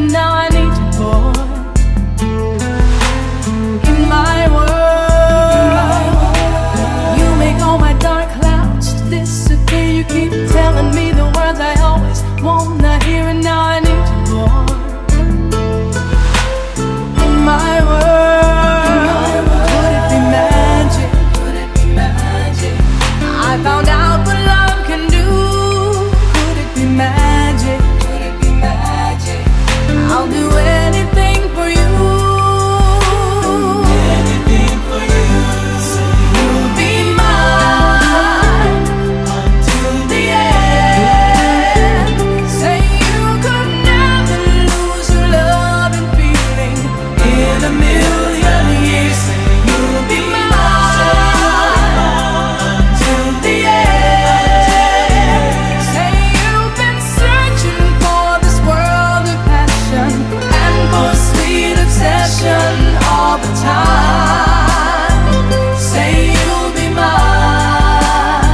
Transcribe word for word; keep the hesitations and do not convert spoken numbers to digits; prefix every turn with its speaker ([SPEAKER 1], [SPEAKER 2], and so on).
[SPEAKER 1] and now I need you, boy. In my world, you make all my dark clouds disappear. You keep telling me the words I always wanna hear, and now I need you, boy. In my world, could it be magic? Could it be magic? I found out what love can do. Could it be magic? Could it be magic? I'll do anything for you. Anything for you. So you'll be mine until the end. Say you could never lose your love and feeling in a million years. Say you'll be mine until the end. Say you've been searching for this world of passion and for sweet obsession all the time.